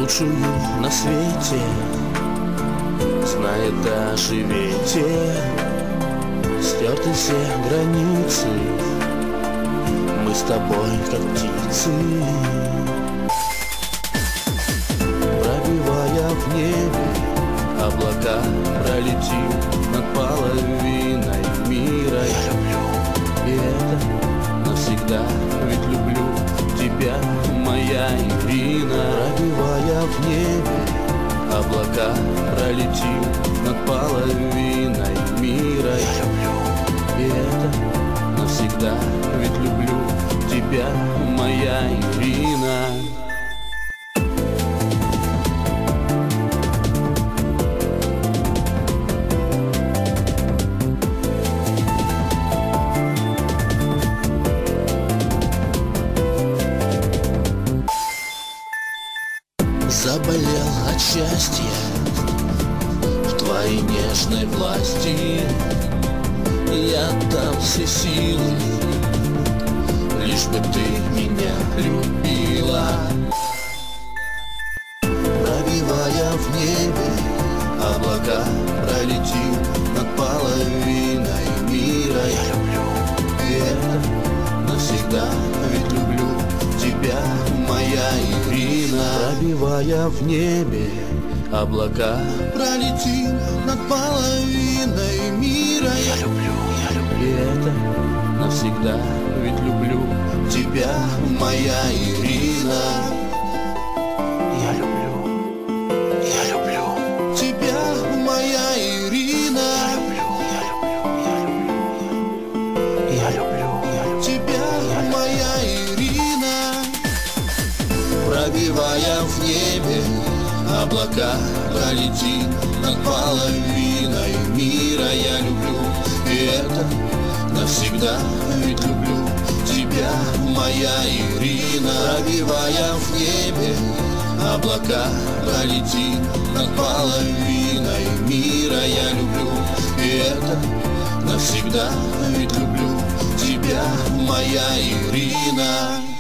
лучшую на свете, знает даже ветер. Стерты все границы, мы с тобой как птицы. Пробивая в небе облака, пролетим над половиной мира. Я люблю, и это навсегда, ведь люблю тебя, моя Ирина. Пробивая в небе облака, пролетим над половиной мира. Я люблю, и это навсегда, ведь люблю тебя, моя Ирина. Заболел от счастья в твоей нежной власти. Я дам все силы, лишь бы ты меня любила. Пробивая в небе облака, пролетим над половиной мира. Я люблю, и это навсегда, ведь люблю тебя, моя Ирина. Пробивая в небе облака, пролетим над половиной мира. Я люблю, и это навсегда, ведь люблю тебя, моя Ирина. Я люблю тебя, моя Ирина. Я люблю тебя, моя Ирина. Пробивая в небе облака, пролетим над половиной мира. Я люблю, и это навсегда, ведь люблю тебя, моя Ирина. Пробивая в небе облака, пролетим над половиной мира. Я люблю, и это навсегда, ведь люблю тебя, моя Ирина.